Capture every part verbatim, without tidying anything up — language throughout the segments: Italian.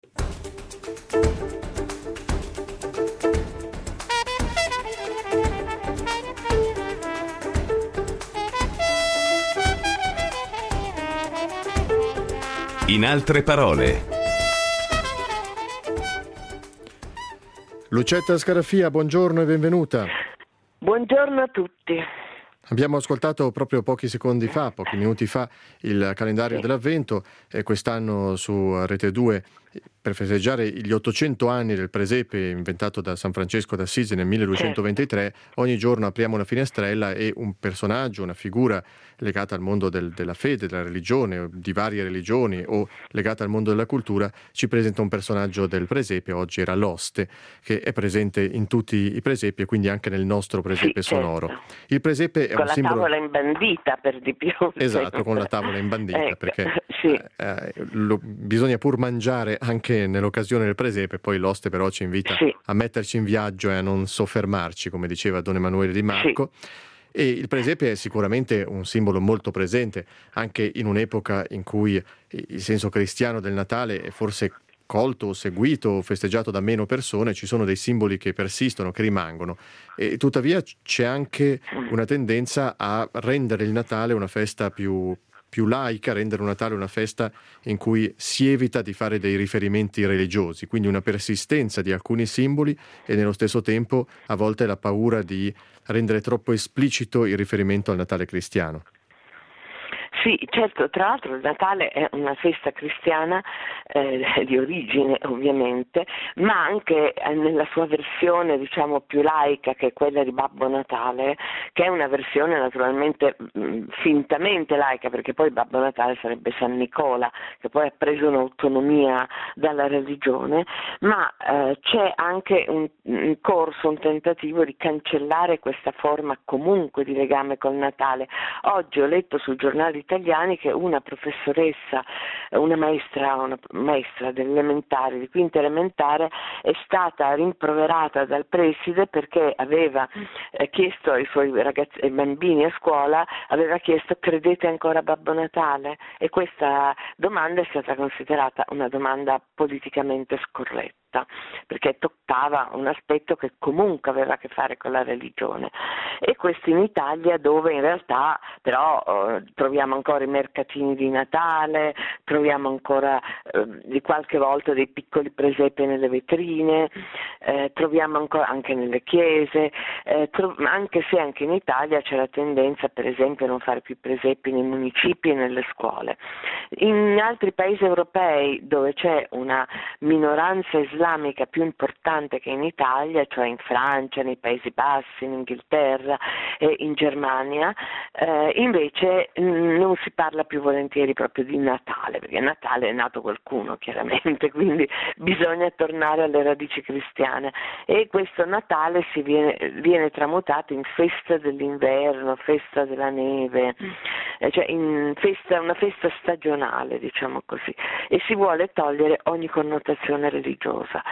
In altre parole. Lucetta Scarafia, buongiorno e benvenuta. Buongiorno a tutti. Abbiamo ascoltato proprio pochi secondi fa, pochi minuti fa, il calendario Sì. dell'Avvento e quest'anno su Rete due, per festeggiare gli ottocento anni del presepe inventato da San Francesco d'Assisi nel milleduecentoventitré, certo. Ogni giorno apriamo una finestrella e un personaggio, una figura legata al mondo del, della fede, della religione, di varie religioni o legata al mondo della cultura, ci presenta un personaggio del presepe. Oggi era l'oste, che è presente in tutti i presepi e quindi anche nel nostro presepe sì, sonoro. Certo. Il presepe è con un la simbolo... tavola imbandita per di più. Esatto, con la tavola imbandita, ecco, perché sì. eh, lo, bisogna pur mangiare anche nell'occasione del presepe. Poi l'oste però ci invita sì. a metterci in viaggio e a non soffermarci, come diceva Don Emanuele Di Marco. Sì. E il presepe è sicuramente un simbolo molto presente anche in un'epoca in cui il senso cristiano del Natale è forse colto, seguito, festeggiato da meno persone. Ci sono dei simboli che persistono, che rimangono, e tuttavia c'è anche una tendenza a rendere il Natale una festa più più laica, rendere un Natale una festa in cui si evita di fare dei riferimenti religiosi, quindi una persistenza di alcuni simboli e nello stesso tempo a volte la paura di rendere troppo esplicito il riferimento al Natale cristiano. Sì, certo, tra l'altro il Natale è una festa cristiana eh, di origine ovviamente, ma anche eh, nella sua versione diciamo più laica, che è quella di Babbo Natale, che è una versione naturalmente mh, fintamente laica, perché poi Babbo Natale sarebbe San Nicola, che poi ha preso un'autonomia dalla religione, ma eh, c'è anche un, un corso, un tentativo di cancellare questa forma comunque di legame col Natale. Oggi ho letto sui giornali italiani che una professoressa, una maestra, una maestra dell'elementare, di quinta elementare, è stata rimproverata dal preside perché aveva eh, chiesto ai suoi ragazzi, ai bambini a scuola, aveva chiesto: credete ancora a Babbo Natale? E questa domanda è stata considerata una domanda politicamente scorretta, perché toccava un aspetto che comunque aveva a che fare con la religione. E questo in Italia, dove in realtà però eh, troviamo ancora i mercatini di Natale, troviamo ancora eh, di qualche volta dei piccoli presepi nelle vetrine, eh, troviamo ancora anche nelle chiese, eh, tro- anche se anche in Italia c'è la tendenza per esempio a non fare più presepi nei municipi e nelle scuole. In altri paesi europei dove c'è una minoranza islamica più importante che in Italia, cioè in Francia, nei Paesi Bassi, in Inghilterra e in Germania, eh, invece mh, non si parla più volentieri proprio di Natale, perché Natale è nato qualcuno chiaramente, quindi bisogna tornare alle radici cristiane, e questo Natale si viene, viene tramutato in festa dell'inverno, festa della neve, eh, cioè in festa, una festa stagionale, diciamo così, e si vuole togliere ogni connotazione religiosa.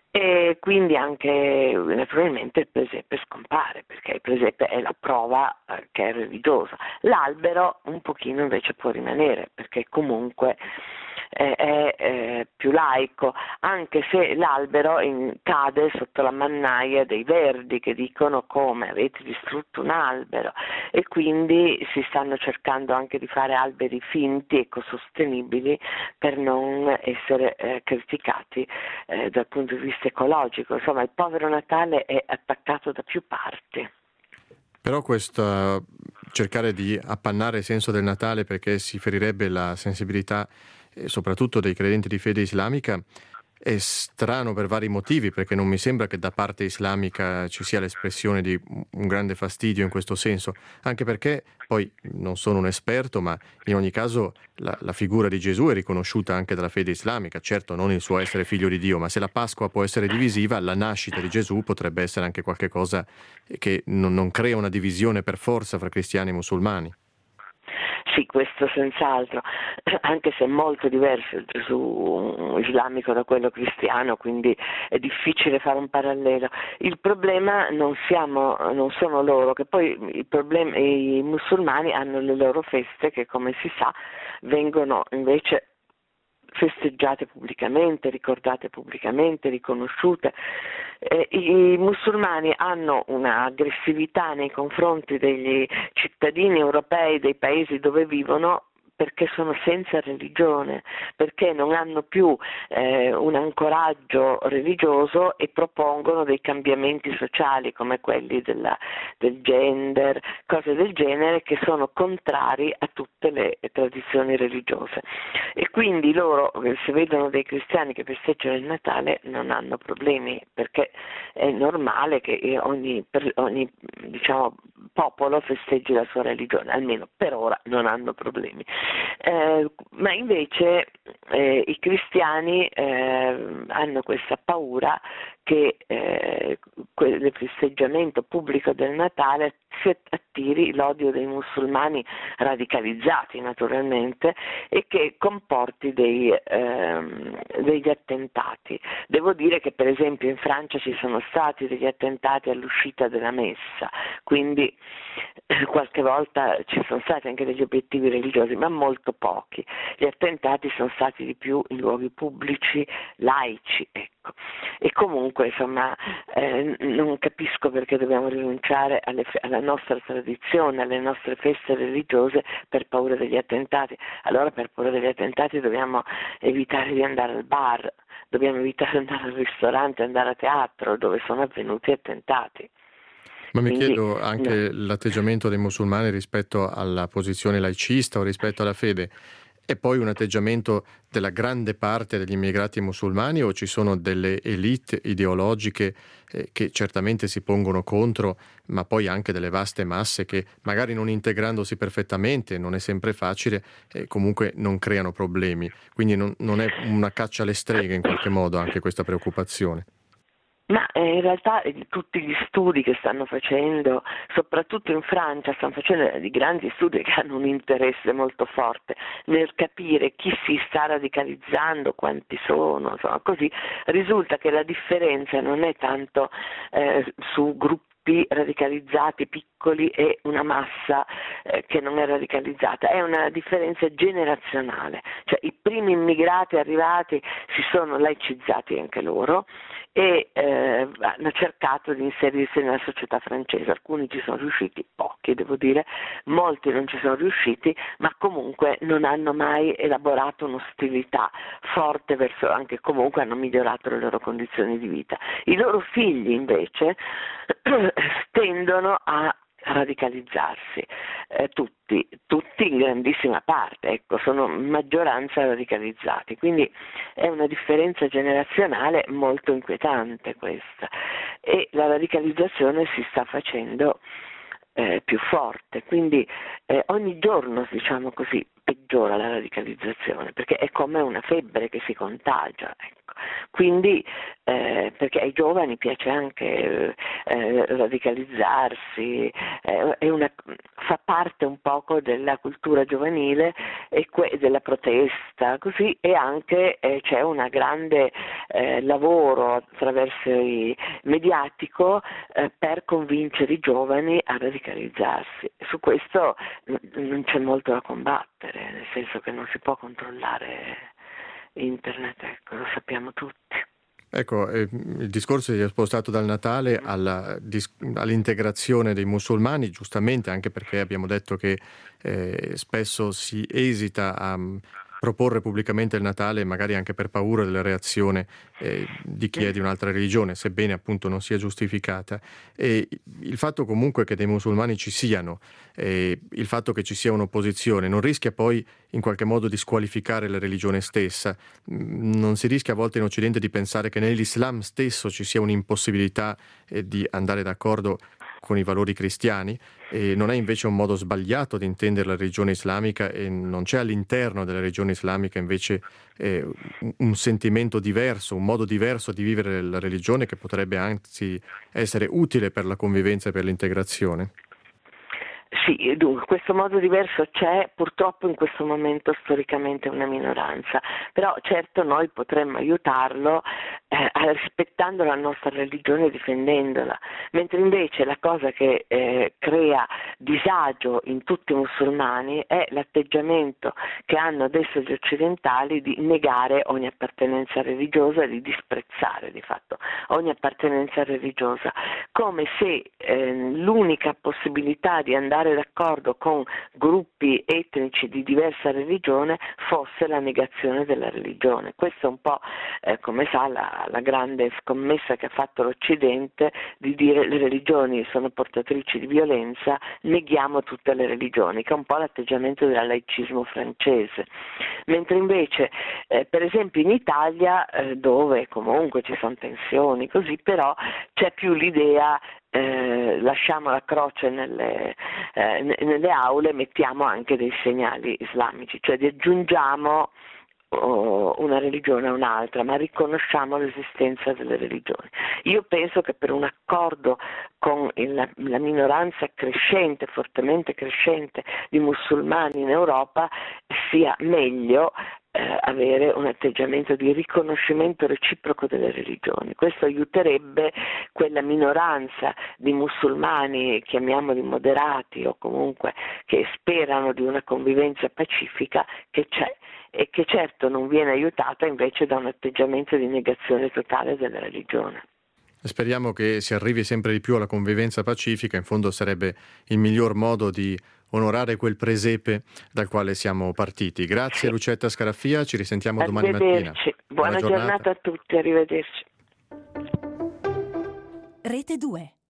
E quindi anche naturalmente il presepe scompare, perché il presepe è la prova eh, che è religiosa. L'albero un pochino invece può rimanere, perché comunque eh, è eh, più laico, anche se l'albero in, cade sotto la mannaia dei Verdi, che dicono: come avete distrutto un albero, e quindi si stanno cercando anche di fare alberi finti, ecosostenibili, per non essere eh, criticati eh, dal punto di vista ecologico. Insomma, il povero Natale è attaccato da più parti. Però questo cercare di appannare il senso del Natale perché si ferirebbe la sensibilità eh, soprattutto dei credenti di fede islamica è strano per vari motivi, perché non mi sembra che da parte islamica ci sia l'espressione di un grande fastidio in questo senso, anche perché poi non sono un esperto, ma in ogni caso la, la figura di Gesù è riconosciuta anche dalla fede islamica, certo non il suo essere figlio di Dio, ma se la Pasqua può essere divisiva, la nascita di Gesù potrebbe essere anche qualche cosa che non, non crea una divisione per forza fra cristiani e musulmani. Sì, questo senz'altro, anche se è molto diverso il Gesù islamico da quello cristiano, quindi è difficile fare un parallelo. Il problema non siamo, non sono loro, che poi i, problemi, i musulmani hanno le loro feste che, come si sa, vengono invece festeggiate pubblicamente, ricordate pubblicamente, riconosciute. Eh, I musulmani hanno un'aggressività nei confronti degli cittadini europei dei paesi dove vivono perché sono senza religione, perché non hanno più eh, un ancoraggio religioso e propongono dei cambiamenti sociali come quelli della, del gender, cose del genere che sono contrari a tutte le tradizioni religiose. E quindi loro, se vedono dei cristiani che festeggiano il Natale, non hanno problemi, perché è normale che ogni, ogni diciamo, popolo festeggi la sua religione, almeno per ora non hanno problemi. Eh, ma invece eh, i cristiani eh, hanno questa paura che eh, il festeggiamento pubblico del Natale si attiri l'odio dei musulmani radicalizzati naturalmente e che comporti dei, ehm, degli attentati. Devo dire che per esempio in Francia ci sono stati degli attentati all'uscita della messa, quindi eh, qualche volta ci sono stati anche degli obiettivi religiosi, ma molto pochi. Gli attentati sono stati di più in luoghi pubblici, laici, ecco. E comunque insomma eh, non capisco perché dobbiamo rinunciare alle, alla nostra tradizione, alle nostre feste religiose per paura degli attentati. Allora per paura degli attentati dobbiamo evitare di andare al bar, dobbiamo evitare di andare al ristorante, andare a teatro dove sono avvenuti attentati. Ma mi Quindi, chiedo anche no. l'atteggiamento dei musulmani rispetto alla posizione laicista o rispetto alla fede. È poi un atteggiamento della grande parte degli immigrati musulmani o ci sono delle elite ideologiche eh, che certamente si pongono contro, ma poi anche delle vaste masse che magari non integrandosi perfettamente, non è sempre facile, eh, comunque non creano problemi. Quindi non, non è una caccia alle streghe in qualche modo anche questa preoccupazione. Ma eh, in realtà eh, tutti gli studi che stanno facendo, soprattutto in Francia, stanno facendo dei grandi studi che hanno un interesse molto forte nel capire chi si sta radicalizzando, quanti sono, insomma così, risulta che la differenza non è tanto eh, su gruppi radicalizzati piccoli e una massa eh, che non è radicalizzata, è una differenza generazionale, cioè i primi immigrati arrivati si sono laicizzati anche loro e eh, hanno cercato di inserirsi nella società francese, alcuni ci sono riusciti, pochi devo dire, molti non ci sono riusciti, ma comunque non hanno mai elaborato un'ostilità forte verso, anche comunque hanno migliorato le loro condizioni di vita. I loro figli invece tendono a radicalizzarsi, eh, tutti, tutti in grandissima parte, ecco, sono maggioranza radicalizzati, quindi è una differenza generazionale molto inquietante questa e la radicalizzazione si sta facendo eh, più forte, quindi eh, ogni giorno, diciamo così, peggiora la radicalizzazione perché è come una febbre che si contagia, ecco. Quindi eh, perché ai giovani piace anche eh, radicalizzarsi, eh, è una, fa parte un poco della cultura giovanile e que- della protesta, così, e anche eh, c'è un grande eh, lavoro attraverso il mediatico eh, per convincere i giovani a radicalizzarsi. Su questo n- non c'è molto da combattere, nel senso che non si può controllare internet, ecco, lo sappiamo tutti. Ecco, eh, il discorso si è spostato dal Natale alla, dis- all'integrazione dei musulmani, giustamente anche perché abbiamo detto che eh, spesso si esita a um, proporre pubblicamente il Natale, magari anche per paura della reazione eh, di chi è di un'altra religione, sebbene appunto non sia giustificata. E il fatto comunque che dei musulmani ci siano, eh, il fatto che ci sia un'opposizione, non rischia poi in qualche modo di squalificare la religione stessa? Non si rischia a volte in Occidente di pensare che nell'Islam stesso ci sia un'impossibilità eh, di andare d'accordo con i valori cristiani, e non è invece un modo sbagliato di intendere la religione islamica e non c'è all'interno della religione islamica invece eh, un sentimento diverso, un modo diverso di vivere la religione che potrebbe anzi essere utile per la convivenza e per l'integrazione? Sì, dunque, questo modo diverso c'è, purtroppo in questo momento storicamente è una minoranza, però certo noi potremmo aiutarlo eh, rispettando la nostra religione e difendendola, mentre invece la cosa che eh, crea disagio in tutti i musulmani è l'atteggiamento che hanno adesso gli occidentali di negare ogni appartenenza religiosa e di disprezzare di fatto ogni appartenenza religiosa, come se eh, l'unica possibilità di andare d'accordo con gruppi etnici di diversa religione fosse la negazione della religione. Questa è un po', eh, come sa, la, la grande scommessa che ha fatto l'Occidente di dire le religioni sono portatrici di violenza, neghiamo tutte le religioni, che è un po' l'atteggiamento del laicismo francese. Mentre invece, eh, per esempio in Italia, eh, dove comunque ci sono tensioni così, però c'è più l'idea Eh, lasciamo la croce nelle, eh, nelle aule, mettiamo anche dei segnali islamici, cioè aggiungiamo oh, una religione a un'altra, ma riconosciamo l'esistenza delle religioni. Io penso che per un accordo con il, la minoranza crescente, fortemente crescente di musulmani in Europa sia meglio Eh, avere un atteggiamento di riconoscimento reciproco delle religioni. Questo aiuterebbe quella minoranza di musulmani, chiamiamoli moderati o comunque che sperano di una convivenza pacifica, che c'è e che certo non viene aiutata invece da un atteggiamento di negazione totale della religione. Speriamo che si arrivi sempre di più alla convivenza pacifica, in fondo sarebbe il miglior modo di onorare quel presepe dal quale siamo partiti. Grazie Sì. Lucetta Scaraffia, ci risentiamo domani mattina. Buona, Buona giornata a tutti, arrivederci. Rete due